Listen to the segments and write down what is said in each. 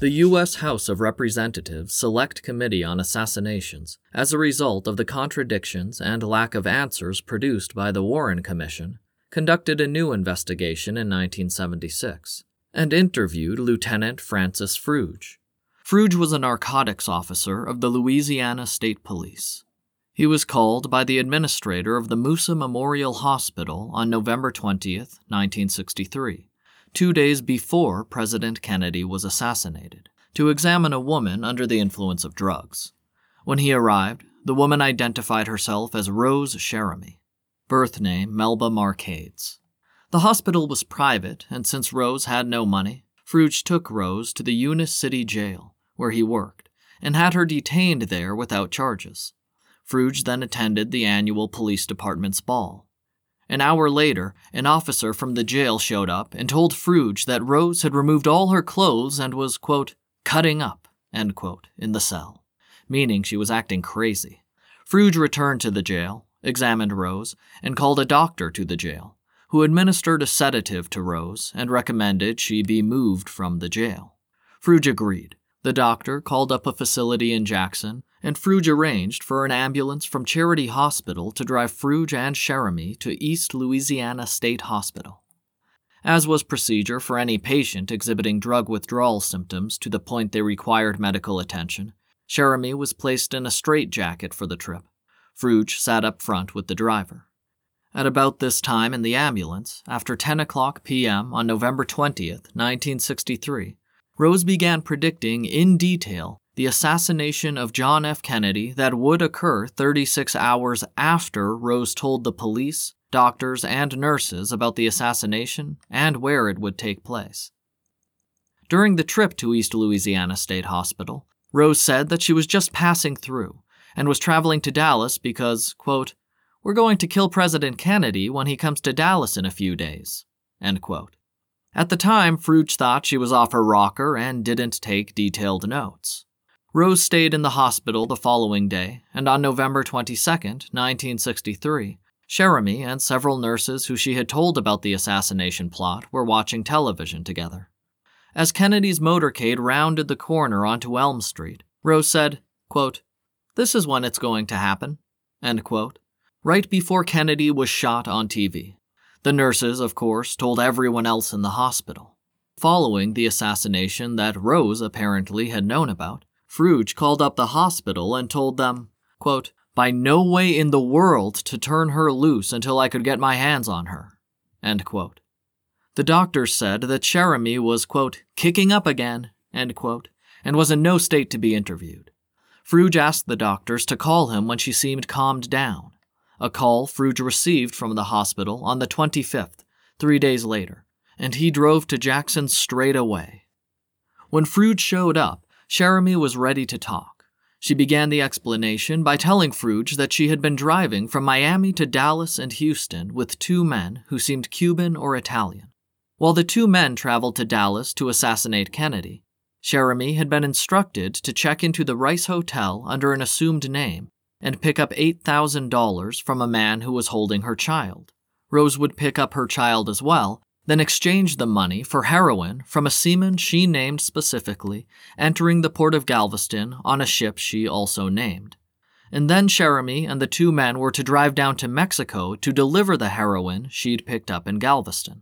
The U.S. House of Representatives Select Committee on Assassinations, as a result of the contradictions and lack of answers produced by the Warren Commission, conducted a new investigation in 1976 and interviewed Lieutenant Francis Fruge. Fruge was a narcotics officer of the Louisiana State Police. He was called by the administrator of the Moussa Memorial Hospital on November 20, 1963, 2 days before President Kennedy was assassinated, to examine a woman under the influence of drugs. When he arrived, the woman identified herself as Rose Cherami, birth name Melba Marcades. The hospital was private, and since Rose had no money, Fruge took Rose to the Eunice City Jail, where he worked, and had her detained there without charges. Fruge then attended the annual police department's ball. An hour later, an officer from the jail showed up and told Fruge that Rose had removed all her clothes and was, quote, cutting up, end quote, in the cell, meaning she was acting crazy. Fruge returned to the jail, examined Rose, and called a doctor to the jail, who administered a sedative to Rose and recommended she be moved from the jail. Fruge agreed. The doctor called up a facility in Jackson, and Fruge arranged for an ambulance from Charity Hospital to drive Fruge and Cherami to East Louisiana State Hospital. As was procedure for any patient exhibiting drug withdrawal symptoms to the point they required medical attention, Cherami was placed in a straitjacket for the trip. Fruge sat up front with the driver. At about this time in the ambulance, after 10:00 p.m. on November 20th, 1963, Rose began predicting in detail the assassination of John F. Kennedy that would occur 36 hours after Rose told the police, doctors, and nurses about the assassination and where it would take place. During the trip to East Louisiana State Hospital, Rose said that she was just passing through and was traveling to Dallas because, quote, we're going to kill President Kennedy when he comes to Dallas in a few days, end quote. At the time, Fruge thought she was off her rocker and didn't take detailed notes. Rose stayed in the hospital the following day, and on November 22, 1963, Cherami and several nurses who she had told about the assassination plot were watching television together. As Kennedy's motorcade rounded the corner onto Elm Street, Rose said, quote, this is when it's going to happen, end quote, right before Kennedy was shot on TV. The nurses, of course, told everyone else in the hospital. Following the assassination that Rose apparently had known about, Fruge called up the hospital and told them, quote, by no way in the world to turn her loose until I could get my hands on her, end quote. The doctors said that Cherami was, quote, kicking up again, end quote, and was in no state to be interviewed. Fruge asked the doctors to call him when she seemed calmed down. A call Fruge received from the hospital on the 25th, 3 days later, and he drove to Jackson straight away. When Fruge showed up, Cherami was ready to talk. She began the explanation by telling Fruge that she had been driving from Miami to Dallas and Houston with 2 men who seemed Cuban or Italian. While the 2 men traveled to Dallas to assassinate Kennedy, Cherami had been instructed to check into the Rice Hotel under an assumed name and pick up $8,000 from a man who was holding her child. Rose would pick up her child as well, then exchange the money for heroin from a seaman she named specifically, entering the port of Galveston on a ship she also named. And then Cherami and the 2 men were to drive down to Mexico to deliver the heroin she'd picked up in Galveston.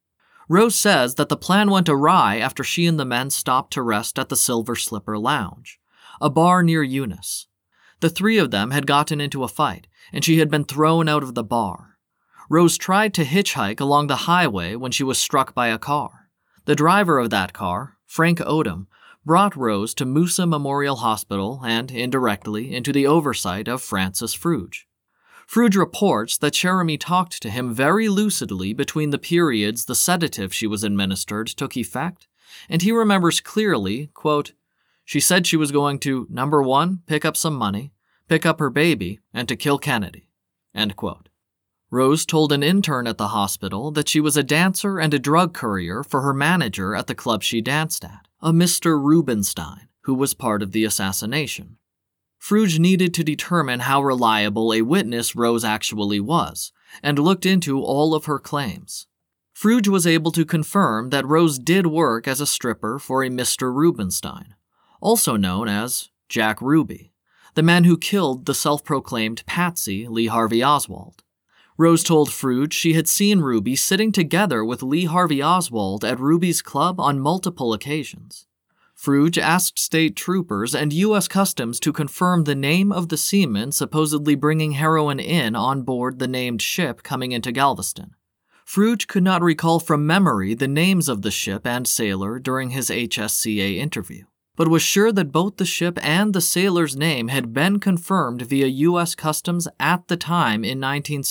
Rose says that the plan went awry after she and the men stopped to rest at the Silver Slipper Lounge, a bar near Eunice. The 3 of them had gotten into a fight, and she had been thrown out of the bar. Rose tried to hitchhike along the highway when she was struck by a car. The driver of that car, Frank Odom, brought Rose to Moussa Memorial Hospital and, indirectly, into the oversight of Francis Fruge. Fruge reports that Cherami talked to him very lucidly between the periods the sedative she was administered took effect, and he remembers clearly, quote, she said she was going to, number 1, pick up some money, pick up her baby, and to kill Kennedy, end quote. Rose told an intern at the hospital that she was a dancer and a drug courier for her manager at the club she danced at, a Mr. Rubenstein, who was part of the assassination. Fruge needed to determine how reliable a witness Rose actually was, and looked into all of her claims. Froude was able to confirm that Rose did work as a stripper for a Mr. Rubenstein, also known as Jack Ruby, the man who killed the self-proclaimed patsy Lee Harvey Oswald. Rose told Froude she had seen Ruby sitting together with Lee Harvey Oswald at Ruby's club on multiple occasions. Froude asked state troopers and U.S. Customs to confirm the name of the seaman supposedly bringing heroin in on board the named ship coming into Galveston. Froude could not recall from memory the names of the ship and sailor during his HSCA interview, but was sure that both the ship and the sailor's name had been confirmed via U.S. Customs at the time in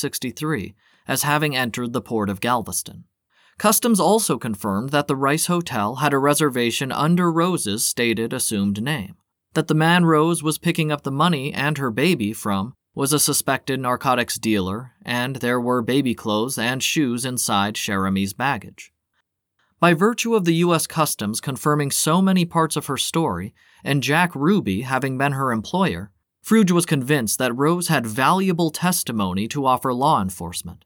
1963 as having entered the port of Galveston. Customs also confirmed that the Rice Hotel had a reservation under Rose's stated assumed name, that the man Rose was picking up the money and her baby from was a suspected narcotics dealer, and there were baby clothes and shoes inside Cherami's baggage. By virtue of the U.S. Customs confirming so many parts of her story, and Jack Ruby having been her employer, Froude was convinced that Rose had valuable testimony to offer law enforcement.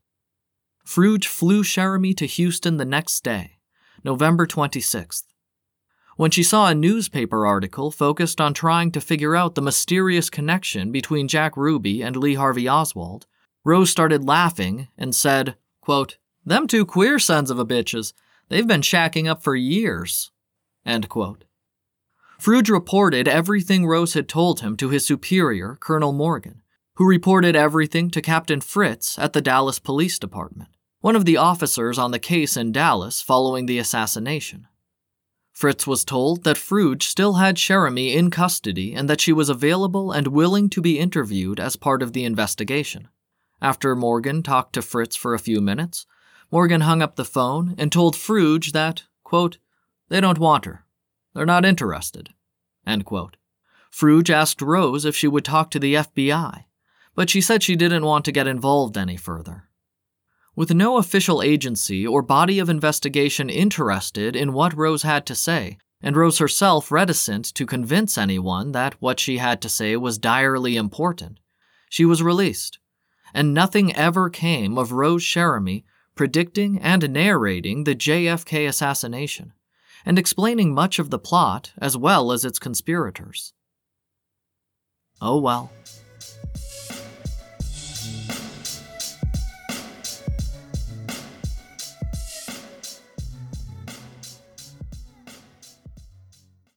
Froude flew Cherami to Houston the next day, November 26th. When she saw a newspaper article focused on trying to figure out the mysterious connection between Jack Ruby and Lee Harvey Oswald, Rose started laughing and said, quote, "Them two queer sons of a bitches, they've been shacking up for years." End quote. Froude reported everything Rose had told him to his superior, Colonel Morgan, who reported everything to Captain Fritz at the Dallas Police Department, one of the officers on the case in Dallas following the assassination. Fritz was told that Froude still had Cherami in custody and that she was available and willing to be interviewed as part of the investigation. After Morgan talked to Fritz for a few minutes, Morgan hung up the phone and told Froude that, quote, "They don't want her. They're not interested." End quote. Froude asked Rose if she would talk to the FBI, but she said she didn't want to get involved any further. With no official agency or body of investigation interested in what Rose had to say, and Rose herself reticent to convince anyone that what she had to say was direly important, she was released, and nothing ever came of Rose Cherami predicting and narrating the JFK assassination, and explaining much of the plot as well as its conspirators. Oh well.